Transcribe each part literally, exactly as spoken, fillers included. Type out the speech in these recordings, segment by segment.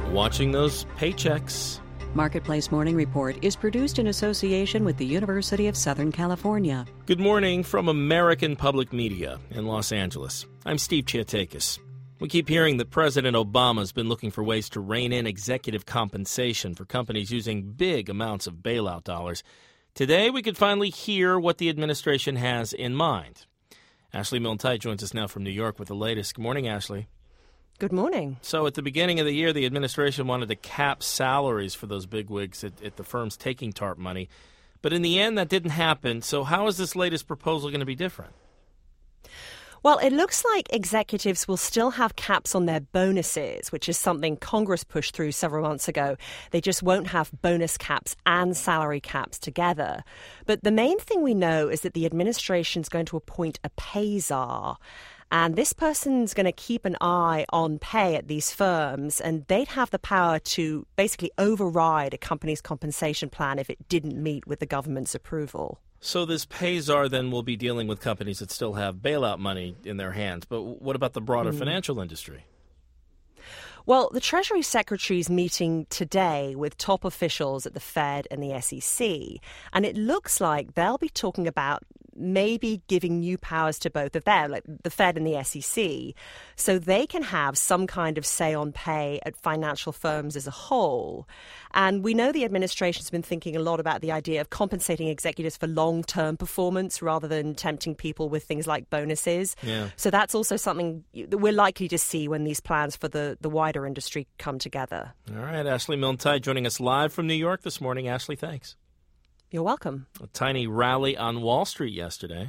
watching those paychecks. Marketplace Morning Report is produced in association with the University of Southern California. Good morning from American Public Media in Los Angeles. I'm Steve Chiatakis. We keep hearing that President Obama's been looking for ways to rein in executive compensation for companies using big amounts of bailout dollars. Today, we could finally hear what the administration has in mind. Ashley Milne-Tyte joins us now from New York with the latest. Good morning, Ashley. Good morning. So at the beginning of the year, the administration wanted to cap salaries for those bigwigs at, at the firms taking TARP money. But in the end, that didn't happen. So how is this latest proposal going to be different? Well, it looks like executives will still have caps on their bonuses, which is something Congress pushed through several months ago. They just won't have bonus caps and salary caps together. But the main thing we know is that the administration is going to appoint a pay czar. And this person's going to keep an eye on pay at these firms, and they'd have the power to basically override a company's compensation plan if it didn't meet with the government's approval. So this pay czar then will be dealing with companies that still have bailout money in their hands. But what about the broader mm. financial industry? Well, the Treasury Secretary is meeting today with top officials at the Fed and the S E C, and it looks like they'll be talking about maybe giving new powers to both of them, like the Fed and the S E C, so they can have some kind of say on pay at financial firms as a whole. And we know the administration's been thinking a lot about the idea of compensating executives for long-term performance rather than tempting people with things like bonuses. Yeah. So that's also something that we're likely to see when these plans for the, the wider industry come together. All right, Ashley Milne-Tyte joining us live from New York this morning. Ashley, thanks. You're welcome. A tiny rally on Wall Street yesterday.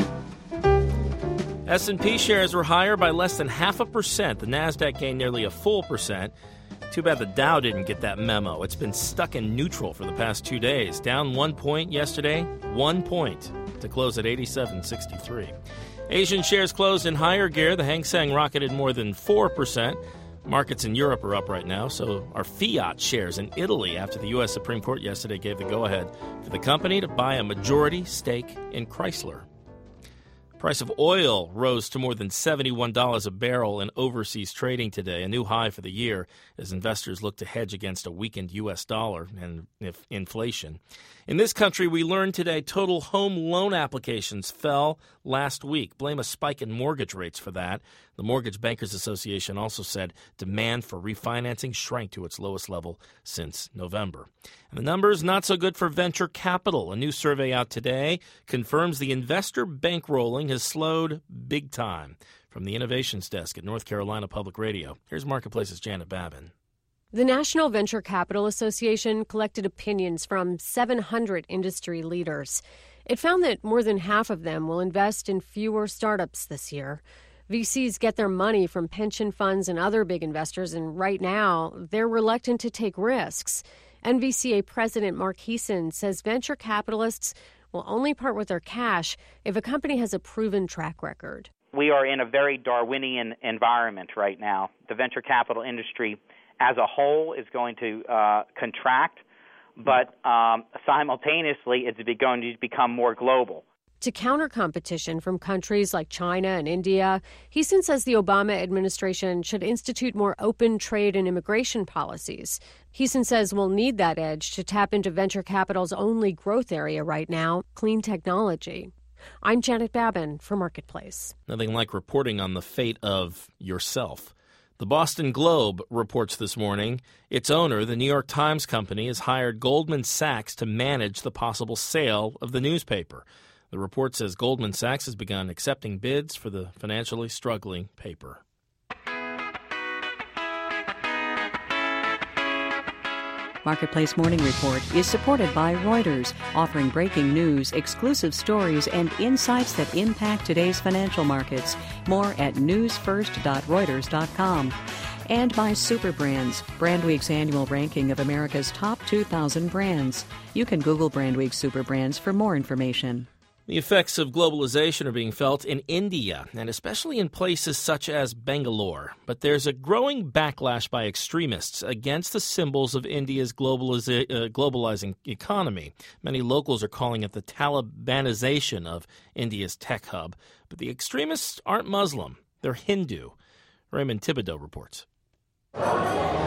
S and P shares were higher by less than half a percent. The NASDAQ gained nearly a full percent. Too bad the Dow didn't get that memo. It's been stuck in neutral for the past two days. Down one point yesterday, one point to close at eighty-seven sixty-three. Asian shares closed in higher gear. The Hang Seng rocketed more than four percent. Markets in Europe are up right now, so are Fiat shares in Italy after the U S Supreme Court yesterday gave the go-ahead for the company to buy a majority stake in Chrysler. Price of oil rose to more than seventy-one dollars a barrel in overseas trading today, a new high for the year as investors look to hedge against a weakened U S dollar and inflation. In this country, we learned today total home loan applications fell last week. Blame a spike in mortgage rates for that. The Mortgage Bankers Association also said demand for refinancing shrank to its lowest level since November. And the numbers not so good for venture capital. A new survey out today confirms the investor bankrolling has slowed big time. From the Innovations Desk at North Carolina Public Radio, here's Marketplace's Janet Babin. The National Venture Capital Association collected opinions from seven hundred industry leaders. It found that more than half of them will invest in fewer startups this year. V Cs get their money from pension funds and other big investors, and right now they're reluctant to take risks. N V C A President Mark Heeson says venture capitalists will only part with their cash if a company has a proven track record. We are in a very Darwinian environment right now. The venture capital industry as a whole is going to uh, contract, but um, simultaneously it's going to become more global. To counter competition from countries like China and India, Heeson says the Obama administration should institute more open trade and immigration policies. Heeson says we'll need that edge to tap into venture capital's only growth area right now, clean technology. I'm Janet Babin for Marketplace. Nothing like reporting on the fate of yourself. The Boston Globe reports this morning its owner, the New York Times Company, has hired Goldman Sachs to manage the possible sale of the newspaper. The report says Goldman Sachs has begun accepting bids for the financially struggling paper. Marketplace Morning Report is supported by Reuters, offering breaking news, exclusive stories, and insights that impact today's financial markets. More at news first dot reuters dot com. And by Superbrands, Brandweek's annual ranking of America's top two thousand brands. You can Google Brandweek Superbrands for more information. The effects of globalization are being felt in India, and especially in places such as Bangalore. But there's a growing backlash by extremists against the symbols of India's globaliza- uh, globalizing economy. Many locals are calling it the Talibanization of India's tech hub. But the extremists aren't Muslim. They're Hindu. Raymond Thibodeau reports.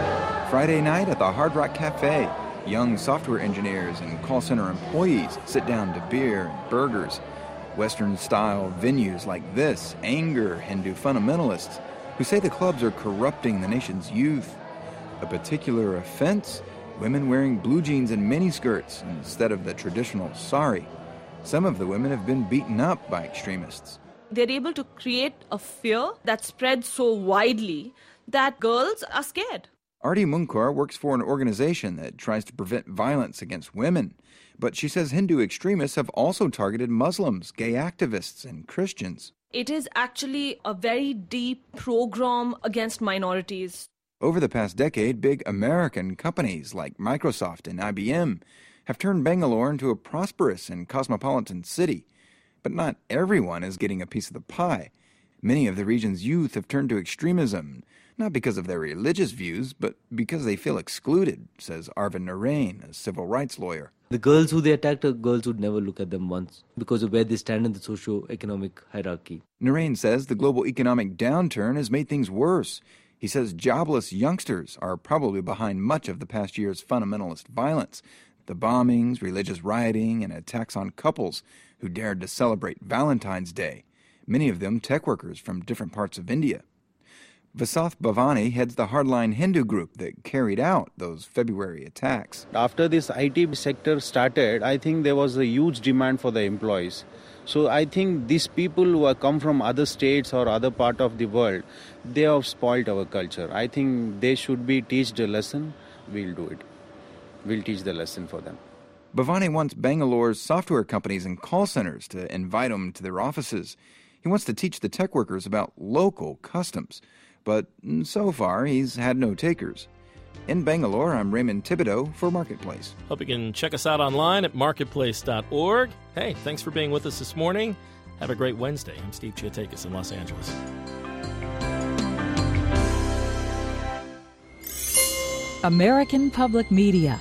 Friday night at the Hard Rock Cafe, young software engineers and call center employees sit down to beer and burgers. Western-style venues like this anger Hindu fundamentalists who say the clubs are corrupting the nation's youth. A particular offense? Women wearing blue jeans and miniskirts instead of the traditional sari. Some of the women have been beaten up by extremists. They're able to create a fear that spreads so widely that girls are scared. Arti Munkar works for an organization that tries to prevent violence against women. But she says Hindu extremists have also targeted Muslims, gay activists, and Christians. It is actually a very deep program against minorities. Over the past decade, big American companies like Microsoft and I B M have turned Bangalore into a prosperous and cosmopolitan city. But not everyone is getting a piece of the pie. Many of the region's youth have turned to extremism, not because of their religious views, but because they feel excluded, says Arvind Narain, a civil rights lawyer. The girls who they attacked, the girls would never look at them once because of where they stand in the socio-economic hierarchy. Narain says the global economic downturn has made things worse. He says jobless youngsters are probably behind much of the past year's fundamentalist violence, the bombings, religious rioting, and attacks on couples who dared to celebrate Valentine's Day, many of them tech workers from different parts of India. Vasath Bhavani heads the hardline Hindu group that carried out those February attacks. After this I T sector started, I think there was a huge demand for the employees. So I think these people who have come from other states or other part of the world, they have spoiled our culture. I think they should be taught a lesson. We'll do it. We'll teach the lesson for them. Bhavani wants Bangalore's software companies and call centers to invite them to their offices. He wants to teach the tech workers about local customs. But so far, he's had no takers. In Bangalore, I'm Raymond Thibodeau for Marketplace. Hope you can check us out online at marketplace dot org. Hey, thanks for being with us this morning. Have a great Wednesday. I'm Steve Chiatakis in Los Angeles. American Public Media.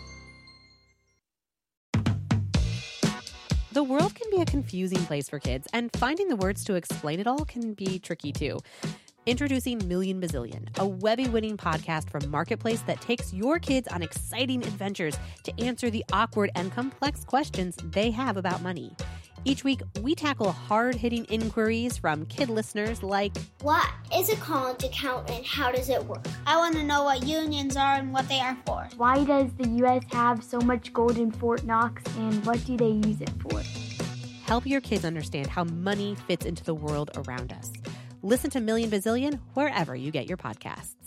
The world can be a confusing place for kids, and finding the words to explain it all can be tricky too. Introducing Million Bazillion, a Webby-winning podcast from Marketplace that takes your kids on exciting adventures to answer the awkward and complex questions they have about money. Each week, we tackle hard-hitting inquiries from kid listeners like, what is a college account and how does it work? I want to know what unions are and what they are for. Why does the U S have so much gold in Fort Knox and what do they use it for? Help your kids understand how money fits into the world around us. Listen to Million Bazillion wherever you get your podcasts.